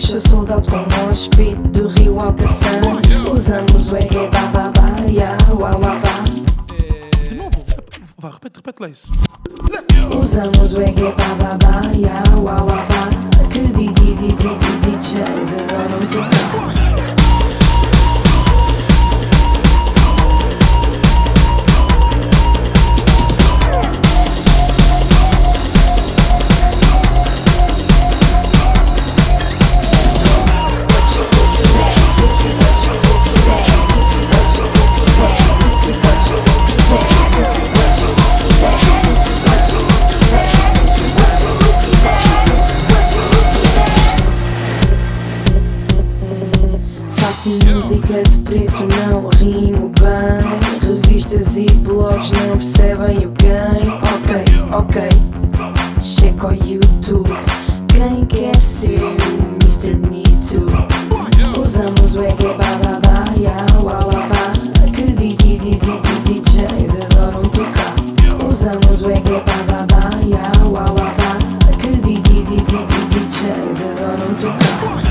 Puxa soldado com o espírito do Rio Alcaçar. Usamos o reggae, bababá, ya, uauabá. De novo, vá, repete lá isso. Usamos o reggae, bababá, ya, uauabá. Que DJs adoram tocar. Faço música de preto, não rimo bem. Revistas e blogs não percebem o game. Ok, checa o YouTube. Quem quer ser o Mr. Me Too? Usamos o reggae, bababá, ya, uauabá. Que DJs adoram tocar. Usamos o reggae, bababá, ya, uauabá. Que DJs adoram tocar.